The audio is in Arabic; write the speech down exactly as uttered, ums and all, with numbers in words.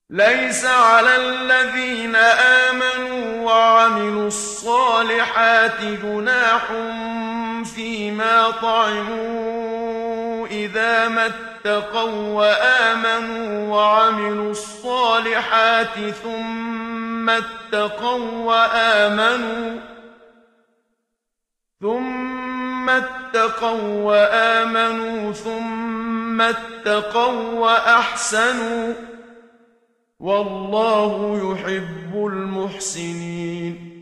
ليس على الذين آمنوا وعملوا الصالحات جناح فيما طعموا إذا ما اتقوا وآمنوا وعملوا الصالحات ثم اتقوا وآمنوا ثم اتقوا وآمنوا ثم اتقوا وأحسنوا والله يحب المحسنين